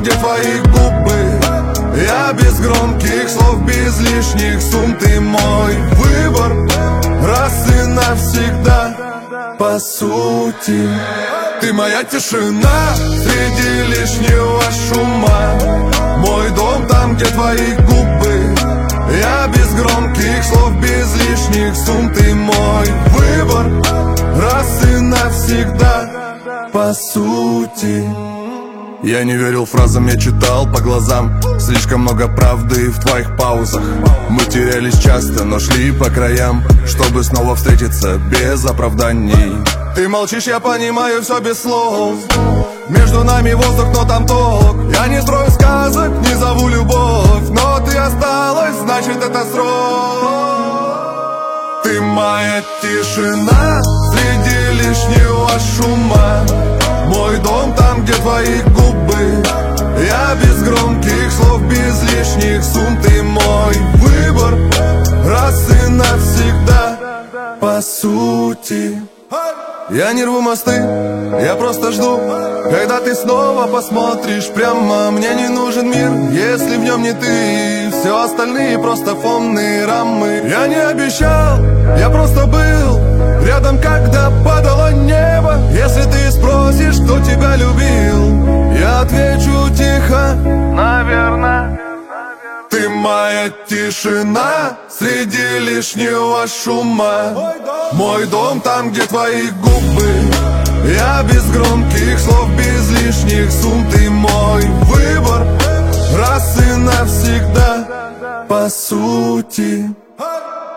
где твои губы. Я без громких слов, без лишних сумм. Ты мой выбор раз и навсегда. По сути, ты моя тишина среди лишнего шума. Мой дом там, где твои губы. Я без громких слов, без лишних сумм. Ты мой выбор раз и навсегда. По сути, я не верил фразам, я читал по глазам. Слишком много правды в твоих паузах. Мы терялись часто, но шли по краям, чтобы снова встретиться без оправданий. Ты молчишь, я понимаю все без слов. Между нами воздух, но там ток. Я не строю сказок, не зову любовь, но ты осталась, значит это срок. Ты моя тишина среди лишнего шума. Мой дом там, где твои губы. Я без громких слов, без лишних сумм. Ты мой выбор раз и навсегда. По сути, я не рву мосты, я просто жду, когда ты снова посмотришь прямо. Мне не нужен мир, если в нем не ты. Все остальные просто фонные рамы. Я не обещал, я просто был рядом, когда падало небо. Если ты спросишь, кто тебя любил, я отвечу тихо, наверное. Ты моя тишина среди лишнего шума. Мой дом там, где твои губы. Я без громких слов, без лишних сумм. Ты мой выбор раз и навсегда. По сути.